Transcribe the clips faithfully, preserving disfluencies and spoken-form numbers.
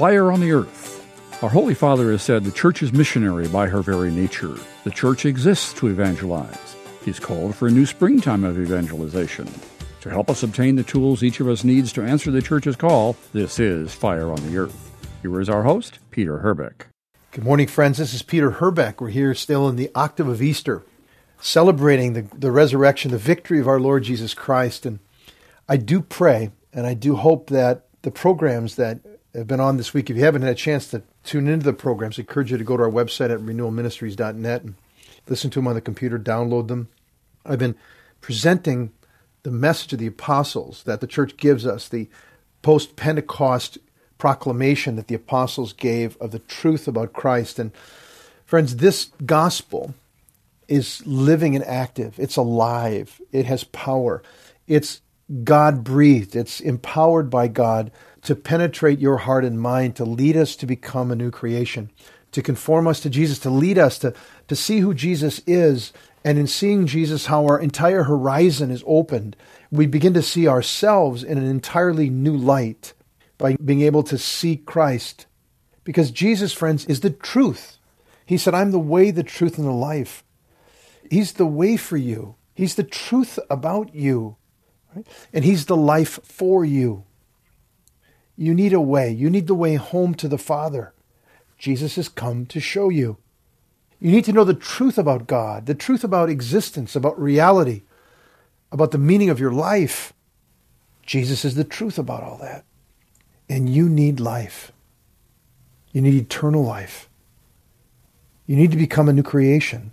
Fire on the Earth. Our Holy Father has said the Church is missionary by her very nature. The Church exists to evangelize. He's called for a new springtime of evangelization. To help us obtain the tools each of us needs to answer the Church's call, this is Fire on the Earth. Here is our host, Peter Herbeck. Good morning, friends. This is Peter Herbeck. We're here still in the octave of Easter, celebrating the, the resurrection, the victory of our Lord Jesus Christ. And I do pray, and I do hope that the programs that have been on this week, if you haven't had a chance to tune into the programs, I encourage you to go to our website at renewal ministries dot net and listen to them on the computer, download them. I've been presenting the message of the apostles that the church gives us, the post-Pentecost proclamation that the apostles gave of the truth about Christ. And friends, this gospel is living and active. It's alive. It has power. It's God-breathed. It's empowered by God to penetrate your heart and mind, to lead us to become a new creation, to conform us to Jesus, to lead us to, to see who Jesus is. And in seeing Jesus, how our entire horizon is opened, we begin to see ourselves in an entirely new light by being able to see Christ. Because Jesus, friends, is the truth. He said, I'm the way, the truth, and the life. He's the way for you. He's the truth about you. Right? And He's the life for you. You need a way. You need the way home to the Father. Jesus has come to show you. You need to know the truth about God, the truth about existence, about reality, about the meaning of your life. Jesus is the truth about all that. And you need life. You need eternal life. You need to become a new creation.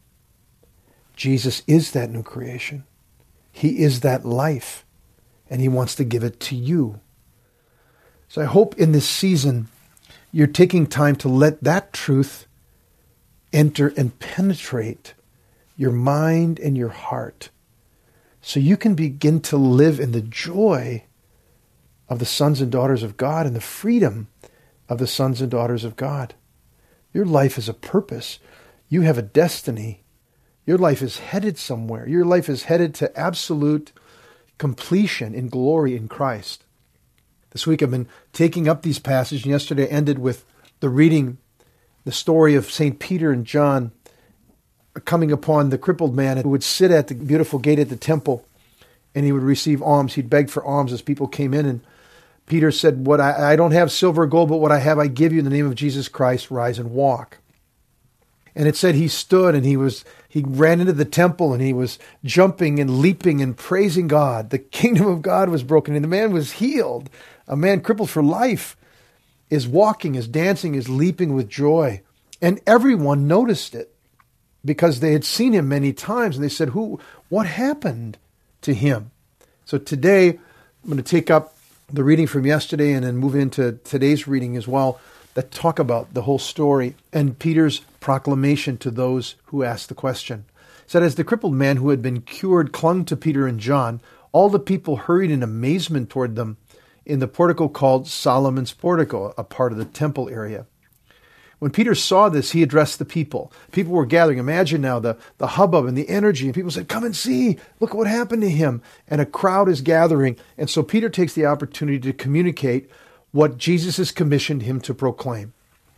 Jesus is that new creation. He is that life, and He wants to give it to you. So I hope in this season you're taking time to let that truth enter and penetrate your mind and your heart so you can begin to live in the joy of the sons and daughters of God and the freedom of the sons and daughters of God. Your life is a purpose. You have a destiny. Your life is headed somewhere. Your life is headed to absolute completion in glory in Christ. This week I've been taking up these passages. Yesterday ended with the reading, the story of Saint Peter and John coming upon the crippled man who would sit at the beautiful gate at the temple, and he would receive alms. He'd beg for alms as people came in, and Peter said, "What I, I don't have silver or gold, but what I have I give you in the name of Jesus Christ. Rise and walk." And it said he stood and he was he ran into the temple and he was jumping and leaping and praising God. The kingdom of God was broken and the man was healed. A man crippled for life is walking, is dancing, is leaping with joy. And everyone noticed it because they had seen him many times, and they said, "Who? What happened to him?" So today I'm going to take up the reading from yesterday and then move into today's reading as well, that talk about the whole story and Peter's proclamation to those who asked the question. It said, as the crippled man who had been cured clung to Peter and John, all the people hurried in amazement toward them in the portico called Solomon's Portico, a part of the temple area. When Peter saw this, he addressed the people. People were gathering. Imagine now the, the hubbub and the energy. And people said, "Come and see. Look what happened to him." And a crowd is gathering. And so Peter takes the opportunity to communicate what Jesus has commissioned him to proclaim.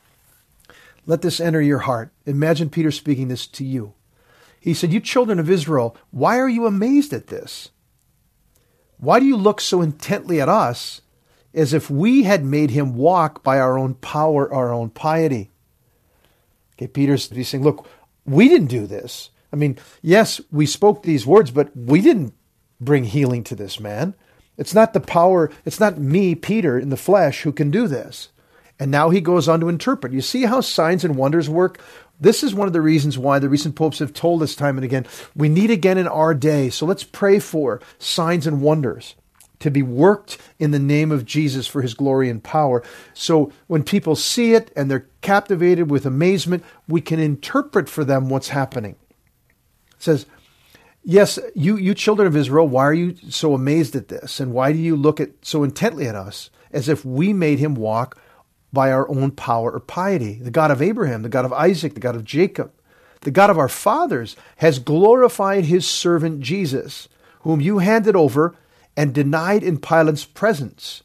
Let this enter your heart. Imagine Peter speaking this to you. He said, "You children of Israel, why are you amazed at this? Why do you look so intently at us as if we had made him walk by our own power, our own piety?" Okay, Peter's he's saying, look, we didn't do this. I mean, yes, we spoke these words, but we didn't bring healing to this man. It's not the power, it's not me, Peter, in the flesh who can do this. And now he goes on to interpret. You see how signs and wonders work? This is one of the reasons why the recent popes have told us time and again, we need again in our day. So let's pray for signs and wonders to be worked in the name of Jesus for his glory and power. So when people see it and they're captivated with amazement, we can interpret for them what's happening. It says, yes, you, you children of Israel, why are you so amazed at this? And why do you look at so intently at us as if we made him walk by our own power or piety? The God of Abraham, the God of Isaac, the God of Jacob, the God of our fathers has glorified his servant Jesus, whom you handed over and denied in Pilate's presence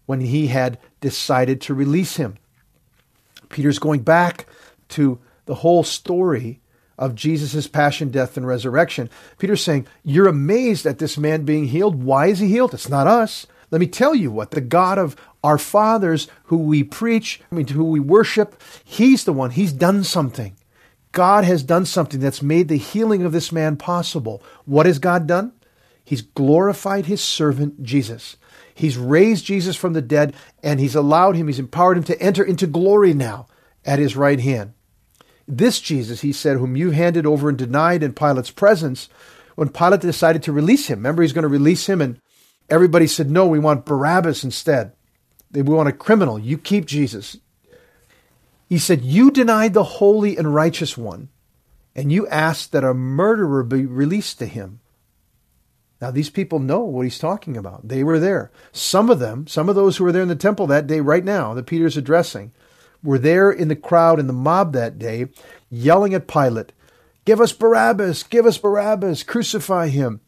when he had decided to release him. Peter's going back to the whole story of Jesus' passion, death, and resurrection. Peter's saying, you're amazed at this man being healed. Why is he healed? It's not us. Let me tell you what, the God of our fathers who we preach, I mean, who we worship, he's the one. He's done something. God has done something that's made the healing of this man possible. What has God done? He's glorified his servant Jesus. He's raised Jesus from the dead, and he's allowed him, he's empowered him to enter into glory now at his right hand. This Jesus, he said, whom you handed over and denied in Pilate's presence, when Pilate decided to release him. Remember, he's going to release him, and everybody said, no, we want Barabbas instead. We want a criminal. You keep Jesus. He said, you denied the holy and righteous one, and you asked that a murderer be released to him. Now, these people know what he's talking about. They were there. Some of them, some of those who were there in the temple that day right now, that Peter's addressing, were there in the crowd, in the mob that day, yelling at Pilate, give us Barabbas, give us Barabbas, crucify him.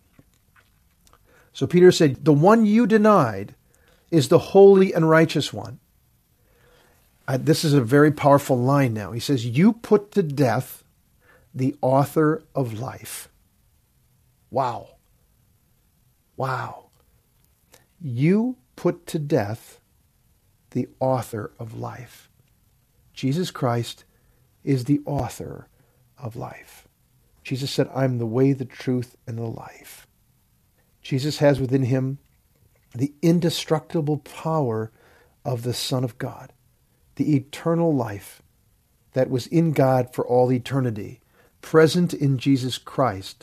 So Peter said, the one you denied is the holy and righteous one. Uh, this is a very powerful line now. He says, you put to death the author of life. Wow. Wow. You put to death the author of life. Jesus Christ is the author of life. Jesus said, I'm the way, the truth, and the life. Jesus has within him the indestructible power of the Son of God, the eternal life that was in God for all eternity, present in Jesus Christ.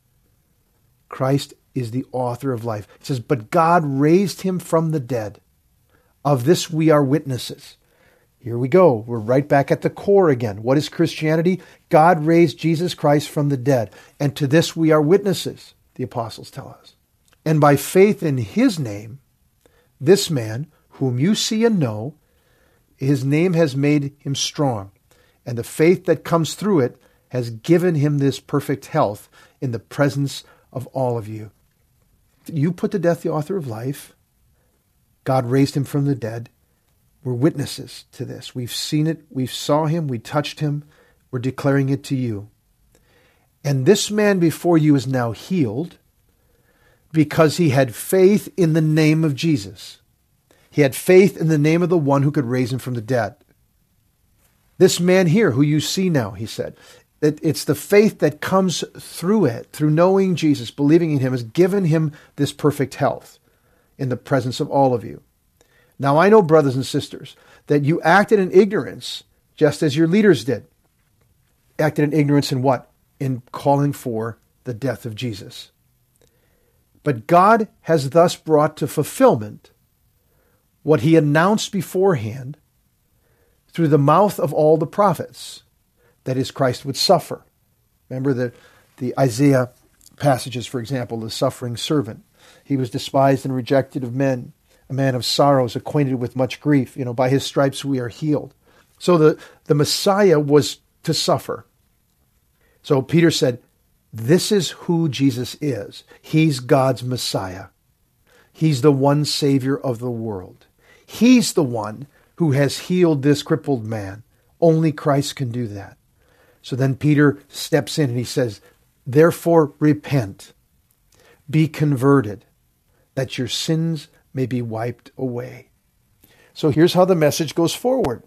Christ is the author of life. It says, but God raised him from the dead. Of this we are witnesses. Here we go. We're right back at the core again. What is Christianity? God raised Jesus Christ from the dead. And to this we are witnesses, the apostles tell us. And by faith in his name, this man, whom you see and know, his name has made him strong. And the faith that comes through it has given him this perfect health in the presence of all of you. You put to death the author of life. God raised him from the dead. We're witnesses to this. We've seen it. We saw him. We touched him. We're declaring it to you. And this man before you is now healed because he had faith in the name of Jesus. He had faith in the name of the one who could raise him from the dead. This man here, who you see now, he said, it, it's the faith that comes through it, through knowing Jesus, believing in him, has given him this perfect health in the presence of all of you. Now I know, brothers and sisters, that you acted in ignorance, just as your leaders did. Acted in ignorance in what? In calling for the death of Jesus. But God has thus brought to fulfillment what he announced beforehand through the mouth of all the prophets, that is, Christ would suffer. Remember the, the Isaiah passages, for example, the suffering servant. He was despised and rejected of men, a man of sorrows, acquainted with much grief. You know, by his stripes we are healed. So the, the Messiah was to suffer. So Peter said, this is who Jesus is. He's God's Messiah. He's the one Savior of the world. He's the one who has healed this crippled man. Only Christ can do that. So then Peter steps in and he says, therefore repent, be converted, that your sins may be wiped away. So here's how the message goes forward.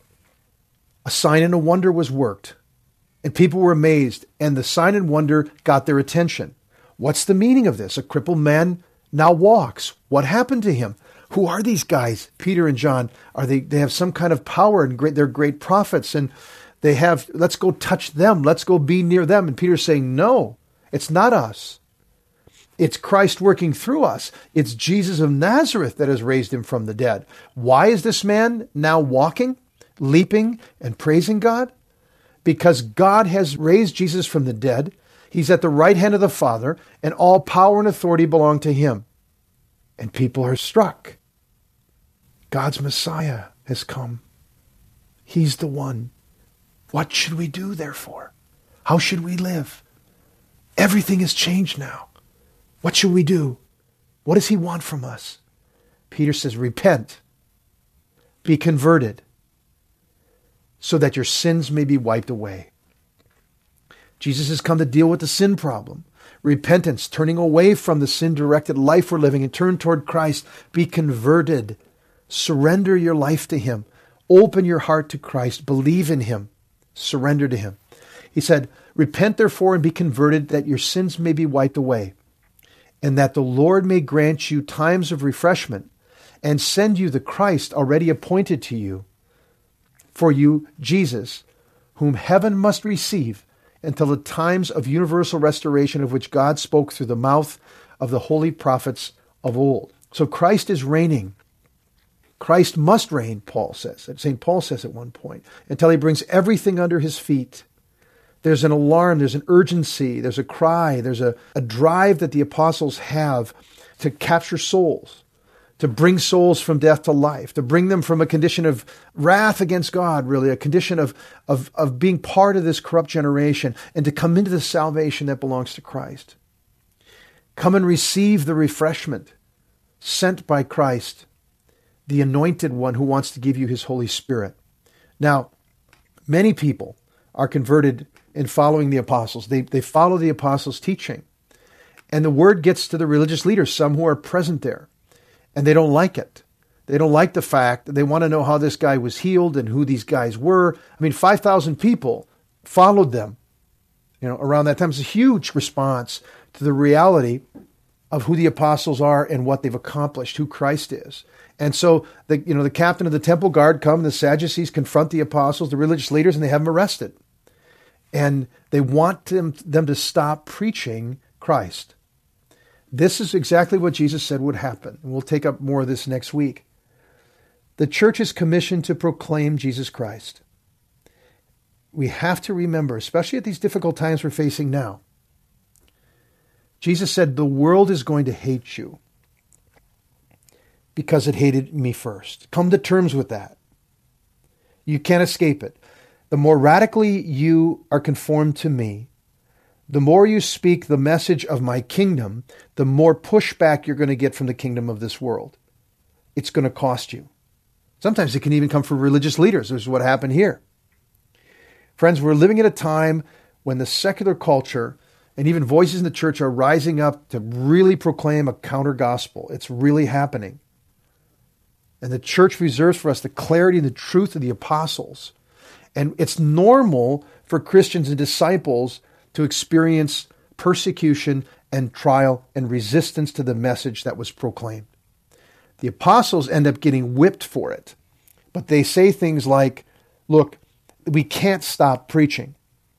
A sign and a wonder was worked, and people were amazed, and the sign and wonder got their attention. What's the meaning of this? A crippled man now walks. What happened to him? Who are these guys? Peter and John, are they, they have some kind of power, and great, they're great prophets, and they have, let's go touch them. Let's go be near them. And Peter's saying, no, it's not us. It's Christ working through us. It's Jesus of Nazareth that has raised him from the dead. Why is this man now walking, leaping, and praising God? Because God has raised Jesus from the dead. He's at the right hand of the Father, and all power and authority belong to him. And people are struck. God's Messiah has come. He's the one. What should we do, therefore? How should we live? Everything has changed now. What should we do? What does he want from us? Peter says, repent, be converted, so that your sins may be wiped away. Jesus has come to deal with the sin problem. Repentance, turning away from the sin-directed life we're living and turn toward Christ. Be converted. Surrender your life to Him. Open your heart to Christ. Believe in Him. Surrender to Him. He said, repent therefore and be converted, that your sins may be wiped away, and that the Lord may grant you times of refreshment and send you the Christ already appointed to you, for you, Jesus, whom heaven must receive until the times of universal restoration of which God spoke through the mouth of the holy prophets of old. So Christ is reigning. Christ must reign, Paul says. Saint Paul says at one point, until He brings everything under His feet. There's an alarm, there's an urgency, there's a cry, there's a, a drive that the apostles have to capture souls, to bring souls from death to life, to bring them from a condition of wrath against God, really, a condition of, of, of being part of this corrupt generation, and to come into the salvation that belongs to Christ. Come and receive the refreshment sent by Christ, the anointed one who wants to give you His Holy Spirit. Now, many people are converted in following the apostles. They, they follow the apostles' teaching. And the word gets to the religious leaders, some who are present there. And they don't like it. They don't like the fact that they want to know how this guy was healed and who these guys were. I mean, five thousand people followed them, you know, around that time. It's a huge response to the reality of who the apostles are and what they've accomplished, who Christ is. And so, the you know, the captain of the temple guard come, and the Sadducees confront the apostles, the religious leaders, and they have them arrested. And they want them, them to stop preaching Christ. This is exactly what Jesus said would happen. And we'll take up more of this next week. The church is commissioned to proclaim Jesus Christ. We have to remember, especially at these difficult times we're facing now, Jesus said, the world is going to hate you because it hated me first. Come to terms with that. You can't escape it. The more radically you are conformed to me, the more you speak the message of my kingdom, the more pushback you're going to get from the kingdom of this world. It's going to cost you. Sometimes it can even come from religious leaders. This is what happened here. Friends, we're living at a time when the secular culture and even voices in the church are rising up to really proclaim a counter-gospel. It's really happening. And the church reserves for us the clarity and the truth of the apostles. And it's normal for Christians and disciples to experience persecution and trial and resistance to the message that was proclaimed. The apostles end up getting whipped for it. But they say things like, look, we can't stop preaching.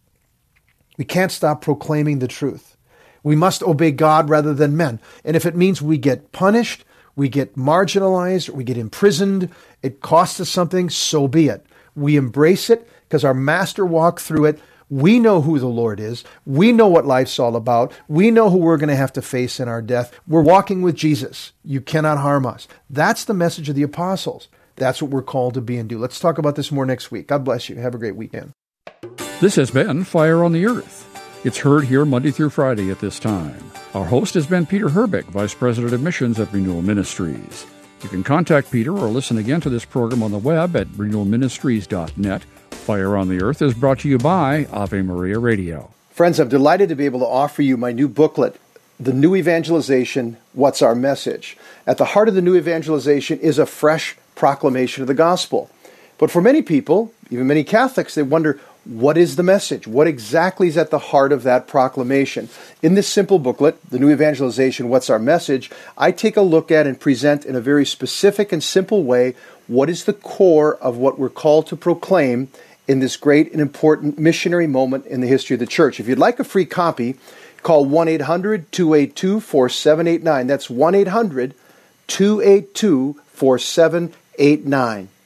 We can't stop proclaiming the truth. We must obey God rather than men. And if it means we get punished, we get marginalized, we get imprisoned, it costs us something, so be it. We embrace it because our master walked through it. We know who the Lord is. We know what life's all about. We know who we're going to have to face in our death. We're walking with Jesus. You cannot harm us. That's the message of the apostles. That's what we're called to be and do. Let's talk about this more next week. God bless you. Have a great weekend. This has been Fire on the Earth. It's heard here Monday through Friday at this time. Our host has been Peter Herbeck, Vice President of Missions at Renewal Ministries. You can contact Peter or listen again to this program on the web at renewal ministries dot net. Fire on the Earth is brought to you by Ave Maria Radio. Friends, I'm delighted to be able to offer you my new booklet, The New Evangelization, What's Our Message? At the heart of the new evangelization is a fresh proclamation of the gospel. But for many people, even many Catholics, they wonder, what is the message? What exactly is at the heart of that proclamation? In this simple booklet, The New Evangelization, What's Our Message? I take a look at and present in a very specific and simple way what is the core of what we're called to proclaim in this great and important missionary moment in the history of the church. If you'd like a free copy, call one eight hundred two eight two four seven eight nine. That's one eight hundred two eight two four seven eight nine.